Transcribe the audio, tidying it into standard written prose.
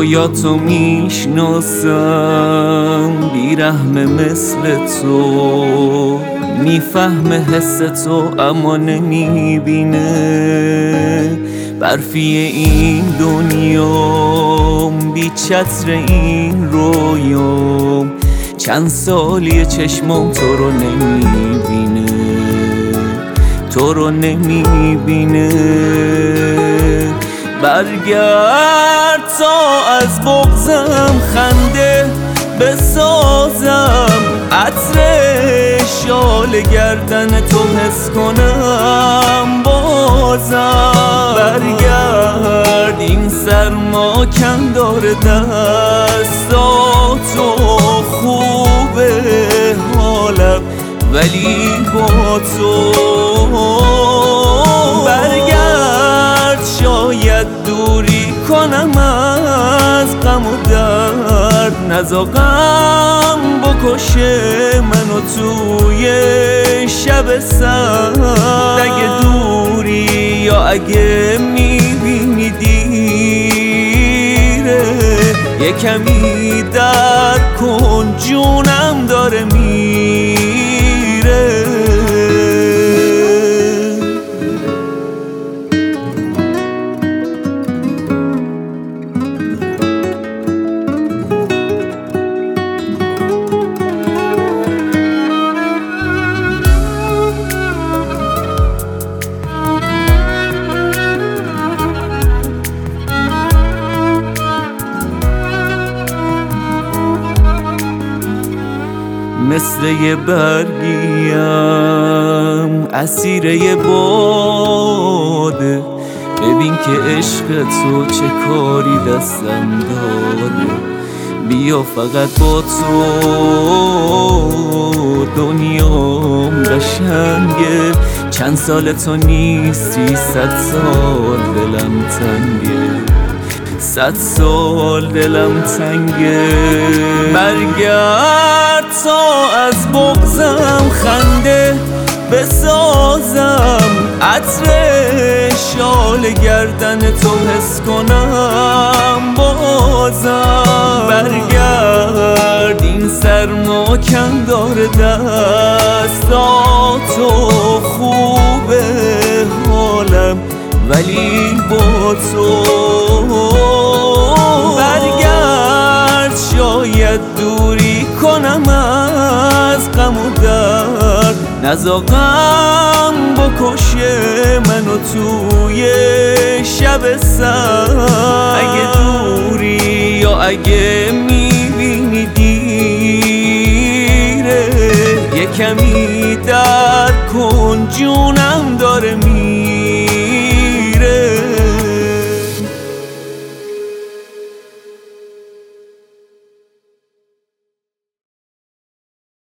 رویاتو میشناسم، بیرحمه مثل تو، میفهمه حس تو اما نمیبینه. برفی این دنیام، بی چتر این رویام، چند سالیه چشمام تو رو نمیبینه، تو رو نمیبینه. برگرد تا از بغضم خنده بسازم، عطر شال گردن تو حس کنم بازم. برگرد این سرما کم داره دستاتو، خوبه حالم ولی با تو. برگرد شاید دوری کنم از غم و درد، نزاقم بکشه منو توی شب سرد. اگه دوری یا اگه میبینی دیره، یه کمی درک کن جونم داره میره. مثل یه برگیم اسیر یه باده، ببین که عشق تو چه کاری دستم داده. بیا فقط با تو دنیام قشنگه، چند سال تو نیستی 100 سال دلم تنگه، 100 سال دلم تنگه. برگرد تا از بغضم خنده بسازم، عطر شال گردن تو حس کنم بازم. برگرد این سرما کم داره دستاتو، خوبه حالم ولی با تو. برگرد شاید دوری کنم از غم و درد، نزاقم بکشه منو توی شب سرد. اگه دوری یا اگه میبینی دیره، یه کمی درک کن جونم